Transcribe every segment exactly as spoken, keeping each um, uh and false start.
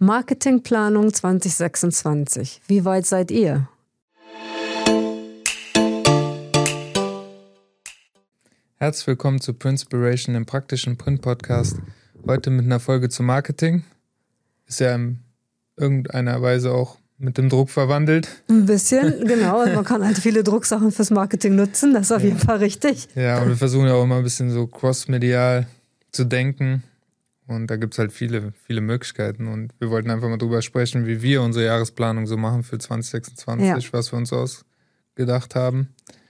Marketingplanung zwanzig sechsundzwanzig. Wie weit seid ihr? Herzlich willkommen zu Printspiration, dem praktischen Print-Podcast. Heute mit einer Folge zu Marketing. Ist ja in irgendeiner Weise auch mit dem Druck verwandelt. Ein bisschen, genau. Man kann halt viele Drucksachen fürs Marketing nutzen, das ist auf ja. jeden Fall richtig. Ja, und wir versuchen ja auch immer ein bisschen so cross-medial zu denken. Und da gibt es halt viele, viele Möglichkeiten. Und wir wollten einfach mal drüber sprechen, wie wir unsere Jahresplanung so machen für zwanzig sechsundzwanzig, ja. was wir uns ausgedacht haben.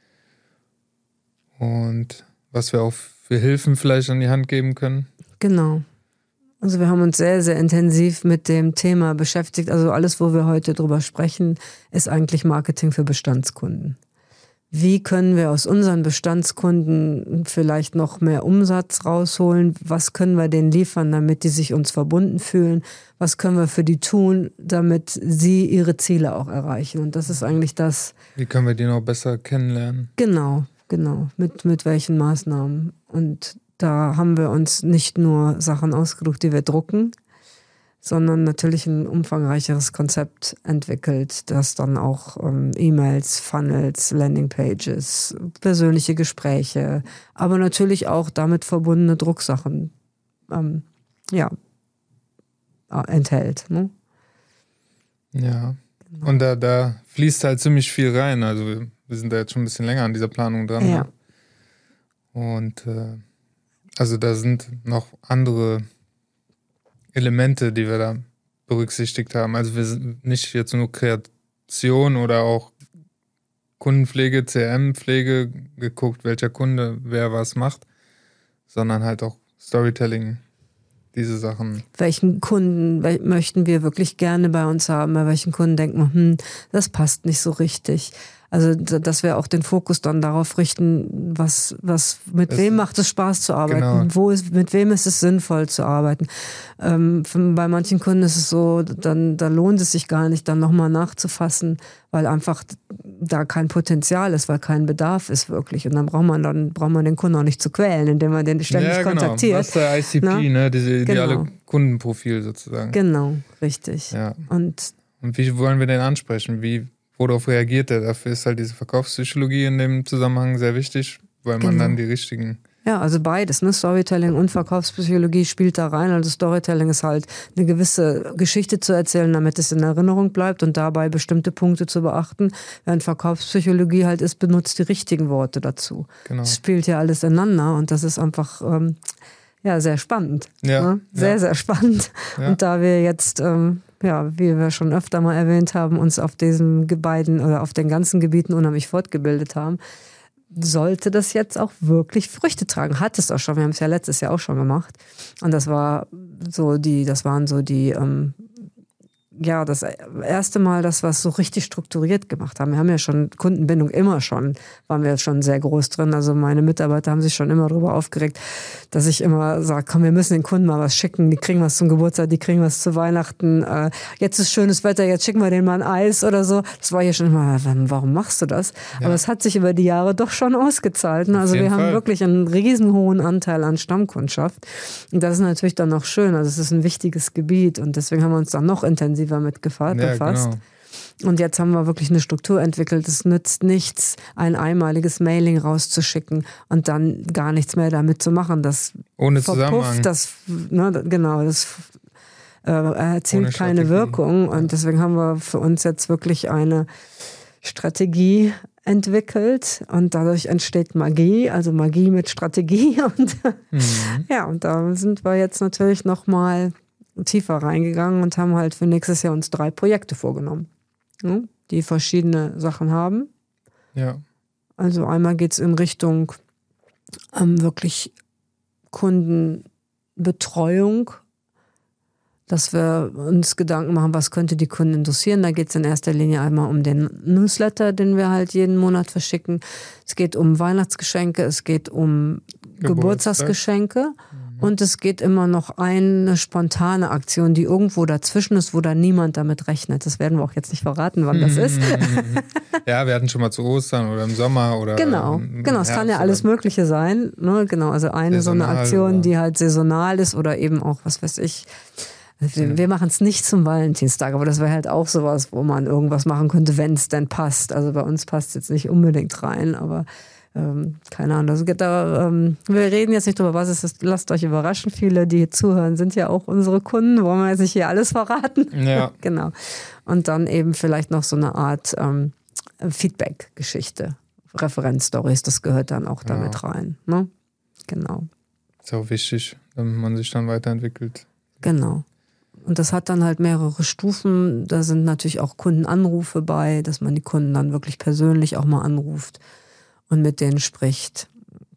Und was wir auch für Hilfen vielleicht an die Hand geben können. Genau. Also wir haben uns sehr, sehr intensiv mit dem Thema beschäftigt. Also alles, wo wir heute drüber sprechen, ist eigentlich Marketing für Bestandskunden. Wie können wir aus unseren Bestandskunden vielleicht noch mehr Umsatz rausholen? Was können wir denen liefern, damit die sich uns verbunden fühlen? Was können wir für die tun, damit sie ihre Ziele auch erreichen? Und das ist eigentlich das. Wie können wir die noch besser kennenlernen? Genau, genau. Mit, mit welchen Maßnahmen? Und da haben wir uns nicht nur Sachen ausgesucht, die wir drucken, sondern natürlich ein umfangreicheres Konzept entwickelt, das dann auch ähm, E-Mails, Funnels, Landingpages, persönliche Gespräche, aber natürlich auch damit verbundene Drucksachen ähm, ja, enthält. Ne? Ja, genau. Und da, da fließt halt ziemlich viel rein. Also wir, wir sind da jetzt schon ein bisschen länger an dieser Planung dran. Ja. Ne? Und äh, also da sind noch andere Elemente, die wir da berücksichtigt haben. Also wir sind nicht jetzt nur Kreation oder auch Kundenpflege, C R M-Pflege geguckt, welcher Kunde wer was macht, sondern halt auch Storytelling, diese Sachen. Welchen Kunden möchten wir wirklich gerne bei uns haben? Bei welchen Kunden denken wir, hm, das passt nicht so richtig. Also, dass wir auch den Fokus dann darauf richten, was, was, mit es, wem macht es Spaß zu arbeiten? Genau. Wo ist, mit wem ist es sinnvoll zu arbeiten? Ähm, bei manchen Kunden ist es so, dann, da lohnt es sich gar nicht, dann nochmal nachzufassen, weil einfach da kein Potenzial ist, weil kein Bedarf ist wirklich. Und dann braucht man dann, braucht man den Kunden auch nicht zu quälen, indem man den ständig ja, genau. kontaktiert. Das ist der I C P, Na? ne? Diese ideale genau. Kundenprofil sozusagen. Genau, richtig. Ja. Und, Und wie wollen wir den ansprechen? Wie, Worauf reagiert er? Dafür ist halt diese Verkaufspsychologie in dem Zusammenhang sehr wichtig, weil man genau. dann die richtigen... Ja, also beides, ne? Storytelling und Verkaufspsychologie spielt da rein. Also Storytelling ist halt eine gewisse Geschichte zu erzählen, damit es in Erinnerung bleibt und dabei bestimmte Punkte zu beachten. Während Verkaufspsychologie halt ist, benutzt die richtigen Worte dazu. Genau. Es spielt ja alles ineinander und das ist einfach... Ähm, ja, sehr spannend. Ja, ne? Sehr, ja. sehr spannend. Ja. Und da wir jetzt... Ähm, ja, wie wir schon öfter mal erwähnt haben, uns auf diesen beiden oder auf den ganzen Gebieten unheimlich fortgebildet haben, sollte das jetzt auch wirklich Früchte tragen. Hat es auch schon. Wir haben es ja letztes Jahr auch schon gemacht. Und das war so die, das waren so die, ähm, ja, das erste Mal, dass wir es so richtig strukturiert gemacht haben. Wir haben ja schon Kundenbindung immer schon, waren wir schon sehr groß drin. Also meine Mitarbeiter haben sich schon immer darüber aufgeregt, dass ich immer sage, komm, wir müssen den Kunden mal was schicken. Die kriegen was zum Geburtstag, die kriegen was zu Weihnachten. Äh, jetzt ist schönes Wetter, jetzt schicken wir denen mal ein Eis oder so. Das war ja schon immer, warum machst du das? Ja. Aber es hat sich über die Jahre doch schon ausgezahlt. Ne? Also wir haben Fall. wirklich einen riesen hohen Anteil an Stammkundschaft. Und das ist natürlich dann noch schön. Also es ist ein wichtiges Gebiet und deswegen haben wir uns dann noch intensiver mit befasst. Ja, genau. Und jetzt haben wir wirklich eine Struktur entwickelt. Es nützt nichts, ein einmaliges Mailing rauszuschicken und dann gar nichts mehr damit zu machen. Das Ohne Zusammenhang. Das, ne, genau, das äh, erzielt keine Wirkung. Und deswegen haben wir für uns jetzt wirklich eine Strategie entwickelt und dadurch entsteht Magie, also Magie mit Strategie. Und mhm. ja, und da sind wir jetzt natürlich nochmal tiefer reingegangen und haben halt für nächstes Jahr uns drei Projekte vorgenommen, die verschiedene Sachen haben. Ja. Also einmal geht es in Richtung ähm, wirklich Kundenbetreuung, dass wir uns Gedanken machen, was könnte die Kunden interessieren. Da geht es in erster Linie einmal um den Newsletter, den wir halt jeden Monat verschicken. Es geht um Weihnachtsgeschenke, es geht um Geburtstag. Geburtstagsgeschenke. Und es geht immer noch eine spontane Aktion, die irgendwo dazwischen ist, wo da niemand damit rechnet. Das werden wir auch jetzt nicht verraten, wann das ist. Ja, wir hatten schon mal zu Ostern oder im Sommer oder Genau, im genau. Es kann ja alles Mögliche sein. Ne? Genau, also eine saisonal, so eine Aktion, oder? Die halt saisonal ist oder eben auch, was weiß ich, Also wir, wir machen es nicht zum Valentinstag, aber das wäre halt auch sowas, wo man irgendwas machen könnte, wenn es denn passt. Also bei uns passt es jetzt nicht unbedingt rein, aber ähm, keine Ahnung. Also da, ähm, wir reden jetzt nicht drüber, was es ist. Lasst euch überraschen. Viele, die zuhören, sind ja auch unsere Kunden. Wollen wir jetzt nicht hier alles verraten? Ja. Genau. Und dann eben vielleicht noch so eine Art ähm, Feedback-Geschichte. Referenzstories, das gehört dann auch damit ja. rein. Ne? Genau. Ist auch wichtig, damit man sich dann weiterentwickelt. Genau. Und das hat dann halt mehrere Stufen. Da sind natürlich auch Kundenanrufe bei, dass man die Kunden dann wirklich persönlich auch mal anruft und mit denen spricht.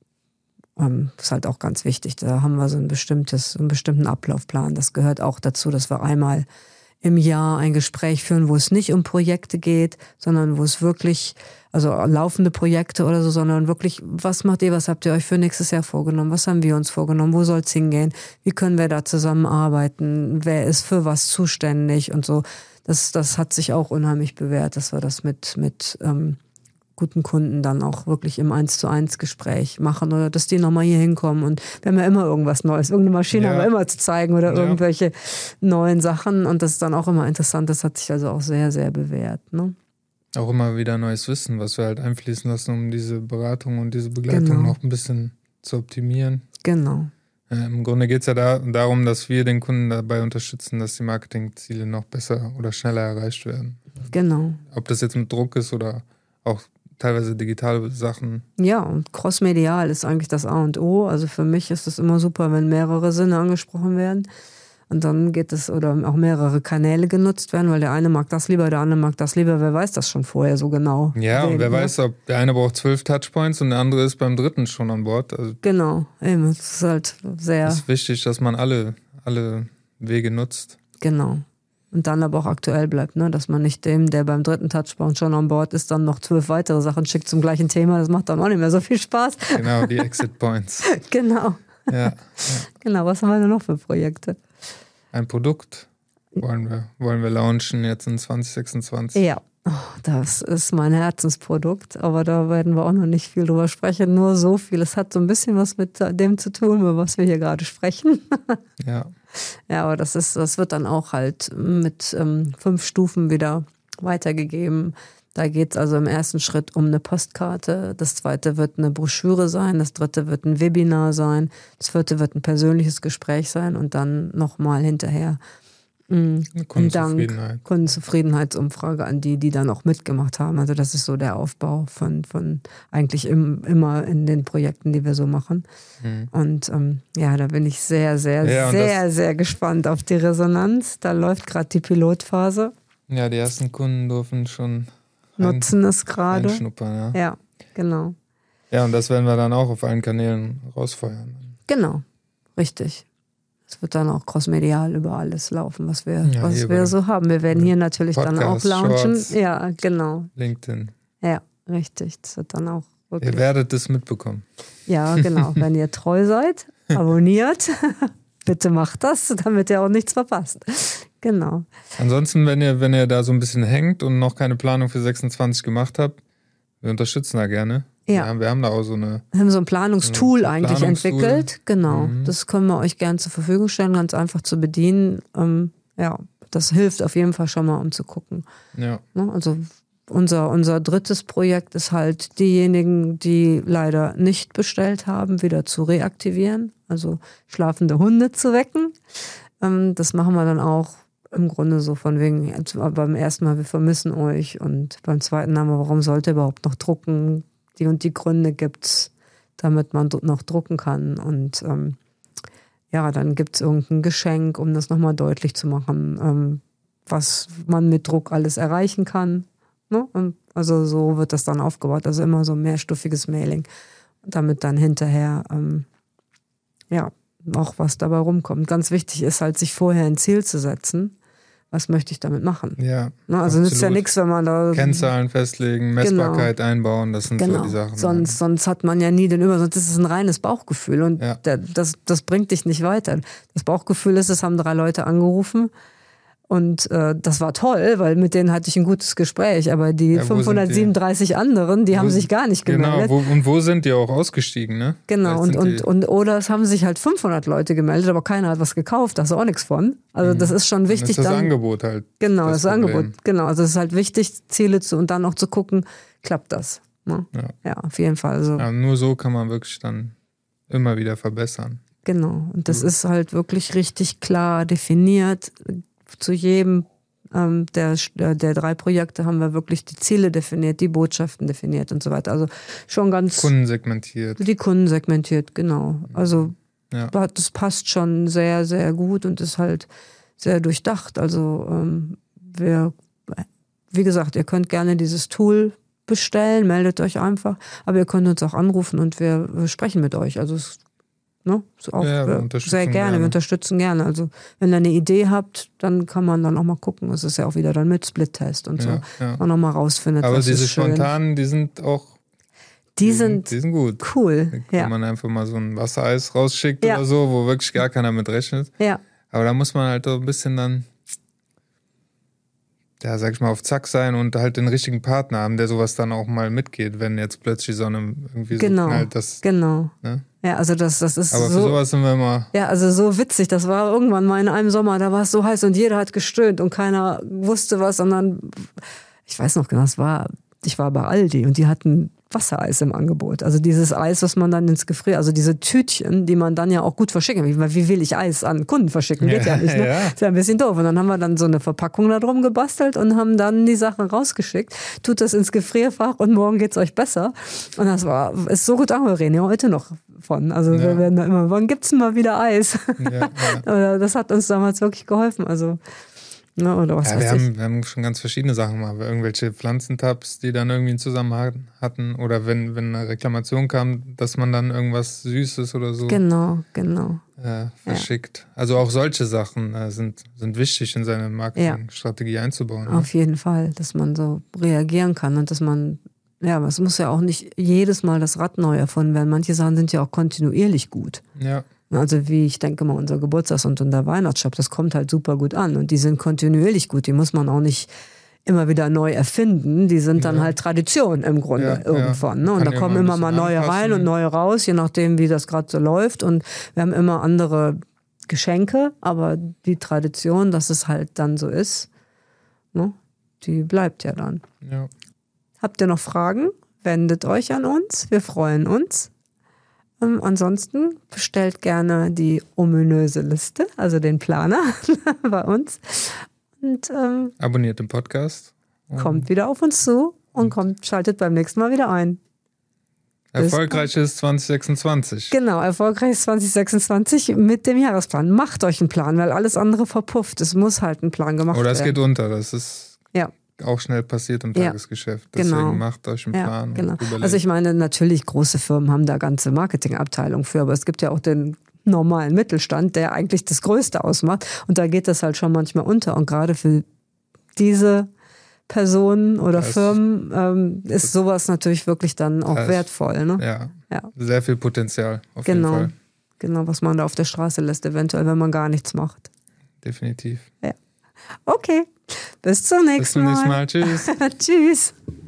Ähm, ist halt auch ganz wichtig. Da haben wir so ein bestimmtes, einen bestimmten Ablaufplan. Das gehört auch dazu, dass wir einmal im Jahr ein Gespräch führen, wo es nicht um Projekte geht, sondern wo es wirklich, also laufende Projekte oder so, sondern wirklich, was macht ihr, was habt ihr euch für nächstes Jahr vorgenommen, was haben wir uns vorgenommen, wo soll es hingehen, wie können wir da zusammenarbeiten, wer ist für was zuständig und so. Das, das hat sich auch unheimlich bewährt, dass wir das mit, mit ähm, guten Kunden dann auch wirklich im eins zu eins Gespräch machen oder dass die nochmal hier hinkommen und wir haben ja immer irgendwas Neues, irgendeine Maschine ja. haben wir immer zu zeigen oder ja. irgendwelche neuen Sachen und das ist dann auch immer interessant, das hat sich also auch sehr, sehr bewährt. Ne? Auch immer wieder neues Wissen, was wir halt einfließen lassen, um diese Beratung und diese Begleitung genau. noch ein bisschen zu optimieren. Genau. Äh, Im Grunde geht es ja da, darum, dass wir den Kunden dabei unterstützen, dass die Marketingziele noch besser oder schneller erreicht werden. Genau. Ob das jetzt mit Druck ist oder auch teilweise digitale Sachen. Ja, und crossmedial ist eigentlich das A und O. Also für mich ist es immer super, wenn mehrere Sinne angesprochen werden. Und dann geht es, oder auch mehrere Kanäle genutzt werden, weil der eine mag das lieber, der andere mag das lieber. Wer weiß das schon vorher so genau? Ja, wen, und wer ne? weiß, ob der eine braucht zwölf Touchpoints und der andere ist beim dritten schon an Bord. Also genau, eben. Es ist halt sehr... Es ist wichtig, dass man alle, alle Wege nutzt. Genau. Und dann aber auch aktuell bleibt, ne? Dass man nicht dem, der beim dritten Touchpoint schon an Bord ist, dann noch zwölf weitere Sachen schickt zum gleichen Thema. Das macht dann auch nicht mehr so viel Spaß. Genau, die Exit Points. Genau. Ja, ja. Genau, was haben wir denn noch für Projekte? Ein Produkt wollen wir, wollen wir launchen jetzt in zwanzig sechsundzwanzig. Ja, oh, das ist mein Herzensprodukt, aber da werden wir auch noch nicht viel drüber sprechen. Nur so viel. Es hat so ein bisschen was mit dem zu tun, über was wir hier gerade sprechen. Ja. Ja, aber das ist, das wird dann auch halt mit ähm, fünf Stufen wieder weitergegeben. Da geht es also im ersten Schritt um eine Postkarte, das zweite wird eine Broschüre sein, das dritte wird ein Webinar sein, das vierte wird ein persönliches Gespräch sein und dann nochmal hinterher mh, ein Dank, Kundenzufriedenheitsumfrage an die, die dann auch mitgemacht haben. Also das ist so der Aufbau von, von eigentlich im, immer in den Projekten, die wir so machen. Mhm. Und ähm, ja, da bin ich sehr, sehr, ja, sehr, sehr gespannt auf die Resonanz. Da läuft gerade die Pilotphase. Ja, die ersten Kunden dürfen schon nutzen es gerade. Ja. ja, genau. Ja, und das werden wir dann auch auf allen Kanälen rausfeuern. Genau, richtig. Es wird dann auch crossmedial über alles laufen, was wir, ja, was wir so haben. Wir werden hier natürlich Podcast, dann auch launchen. Shorts, ja, genau. LinkedIn. Ja, richtig. Das wird dann auch wirklich. Ihr werdet es mitbekommen. Ja, genau. Wenn ihr treu seid, abonniert, bitte macht das, damit ihr auch nichts verpasst. Genau. Ansonsten, wenn ihr, wenn ihr da so ein bisschen hängt und noch keine Planung für sechsundzwanzig gemacht habt, wir unterstützen da gerne. Ja. Wir haben, wir haben da auch so eine... Wir haben so ein Planungstool so ein eigentlich Planungstool. entwickelt. Genau. Mhm. Das können wir euch gerne zur Verfügung stellen, ganz einfach zu bedienen. Ähm, ja, das hilft auf jeden Fall schon mal, um zu gucken. Ja. Also unser, unser drittes Projekt ist halt diejenigen, die leider nicht bestellt haben, wieder zu reaktivieren. Also schlafende Hunde zu wecken. Ähm, das machen wir dann auch im Grunde so von wegen, beim ersten Mal, wir vermissen euch und beim zweiten Mal, warum sollte ihr überhaupt noch drucken? Die und die Gründe gibt's, damit man noch drucken kann und ähm, ja, dann gibt's irgendein Geschenk, um das nochmal deutlich zu machen, ähm, was man mit Druck alles erreichen kann. Ne? Und also so wird das dann aufgebaut, also immer so ein mehrstufiges Mailing, damit dann hinterher ähm, ja, auch was dabei rumkommt. Ganz wichtig ist halt, sich vorher ein Ziel zu setzen. Was möchte ich damit machen? Ja. Ne, also nützt ja nichts, wenn man da... Kennzahlen festlegen, Messbarkeit genau. einbauen, das sind genau. so die Sachen. Sonst, sonst hat man ja nie den Über... Sonst ist es ein reines Bauchgefühl und ja. der, das, das bringt dich nicht weiter. Das Bauchgefühl ist, es haben drei Leute angerufen Und äh, das war toll, weil mit denen hatte ich ein gutes Gespräch. Aber die Ja, fünfhundertsiebenunddreißig die? anderen, die wo haben sich gar nicht gemeldet. Genau, wo, und wo sind die auch ausgestiegen, ne? Genau, und, und, und oder es haben sich halt fünfhundert Leute gemeldet, aber keiner hat was gekauft, da ist auch nichts von. Also das ist schon wichtig. Dann ist das dann, Angebot halt. Genau, das, das Angebot, genau. Also es ist halt wichtig, Ziele zu und dann auch zu gucken, klappt das. Ne? Ja. ja, auf jeden Fall. Also, ja, nur so kann man wirklich dann immer wieder verbessern. Genau, und das ist halt wirklich richtig klar definiert. Zu jedem ähm, der, der drei Projekte haben wir wirklich die Ziele definiert, die Botschaften definiert und so weiter. Also schon ganz... Kunden segmentiert. Die Kunden segmentiert, genau. Also ja. das passt schon sehr, sehr gut und ist halt sehr durchdacht. Also ähm, wir, wie gesagt, ihr könnt gerne dieses Tool bestellen, meldet euch einfach, aber ihr könnt uns auch anrufen und wir, wir sprechen mit euch. Also es Ne? So auch ja, wir sehr gerne. gerne, wir unterstützen gerne. Also wenn ihr eine Idee habt, dann kann man dann auch mal gucken. Es ist ja auch wieder dann mit Split-Test und so. Ja, ja. Und nochmal rausfindet, aber was diese ist schön. spontanen, die sind auch die, die sind, sind, die sind gut. Cool. Wenn ja. man einfach mal so ein Wassereis rausschickt ja. oder so, wo wirklich gar keiner mit rechnet. Ja. Aber da muss man halt so ein bisschen dann, ja, sag ich mal, auf Zack sein und halt den richtigen Partner haben, der sowas dann auch mal mitgeht, wenn jetzt plötzlich so eine irgendwie genau. so knallt. Das, genau. Ne? Ja, also das, das ist Aber so, für sowas sind wir immer... Ja, also so witzig. Das war irgendwann mal in einem Sommer, da war es so heiß und jeder hat gestöhnt und keiner wusste was. Und dann, ich weiß noch genau, es war, ich war bei Aldi und die hatten Wassereis im Angebot. Also dieses Eis, was man dann ins Gefrier, also diese Tütchen, die man dann ja auch gut verschicken kann. Wie will ich Eis an Kunden verschicken? Geht ja, ja nicht, ne? Ja. Ist ja ein bisschen doof. Und dann haben wir dann so eine Verpackung da drum gebastelt und haben dann die Sachen rausgeschickt. Tut das ins Gefrierfach und morgen geht's euch besser. Und das war, ist so gut angekommen. Wir reden ja heute noch von. Also ja. wir werden da immer, wann gibt's denn mal wieder Eis? Ja, ja. Das hat uns damals wirklich geholfen. Also Ne, oder was ja, weiß wir, ich. haben, wir haben schon ganz verschiedene Sachen gemacht. Irgendwelche Pflanzentabs, die dann irgendwie einen Zusammenhang hatten. Oder wenn, wenn eine Reklamation kam, dass man dann irgendwas Süßes oder so Genau, genau. äh, verschickt. Ja. Also auch solche Sachen äh, sind, sind wichtig in seine Marketingstrategie ja. einzubauen. Auf ne? jeden Fall, dass man so reagieren kann und dass man, ja, es muss ja auch nicht jedes Mal das Rad neu erfunden werden. Manche Sachen sind ja auch kontinuierlich gut. Ja. Also wie ich denke mal, unser Geburtstags- und unser Weihnachtsshop, das kommt halt super gut an und die sind kontinuierlich gut, die muss man auch nicht immer wieder neu erfinden, die sind dann ja. halt Tradition im Grunde ja, irgendwann. Ne? Und da kommen immer mal neue anpassen. rein und neue raus, je nachdem wie das gerade so läuft und wir haben immer andere Geschenke, aber die Tradition, dass es halt dann so ist, ne? Die bleibt ja dann. Ja. Habt ihr noch Fragen? Wendet euch an uns, wir freuen uns. Ähm, ansonsten bestellt gerne die ominöse Liste, also den Planer bei uns. Und ähm, abonniert den Podcast. Kommt wieder auf uns zu und kommt, schaltet beim nächsten Mal wieder ein. Erfolgreiches zwanzig sechsundzwanzig. Genau, erfolgreiches zwanzig sechsundzwanzig mit dem Jahresplan. Macht euch einen Plan, weil alles andere verpufft. Es muss halt ein Plan gemacht werden. Oder es geht unter, das ist... Ja. auch schnell passiert im ja, Tagesgeschäft. Deswegen genau. macht euch einen Plan. Ja, genau. Also ich meine, natürlich große Firmen haben da ganze Marketingabteilungen für, aber es gibt ja auch den normalen Mittelstand, der eigentlich das Größte ausmacht und da geht das halt schon manchmal unter und gerade für diese Personen oder das Firmen ähm, ist sowas natürlich wirklich dann auch wertvoll. Ne? Ja, ja, sehr viel Potenzial auf genau. jeden Fall. Genau, was man da auf der Straße lässt, eventuell, wenn man gar nichts macht. Definitiv. Ja. Okay, bis zum nächsten Mal. Bis zum nächsten Mal. Tschüss. Tschüss.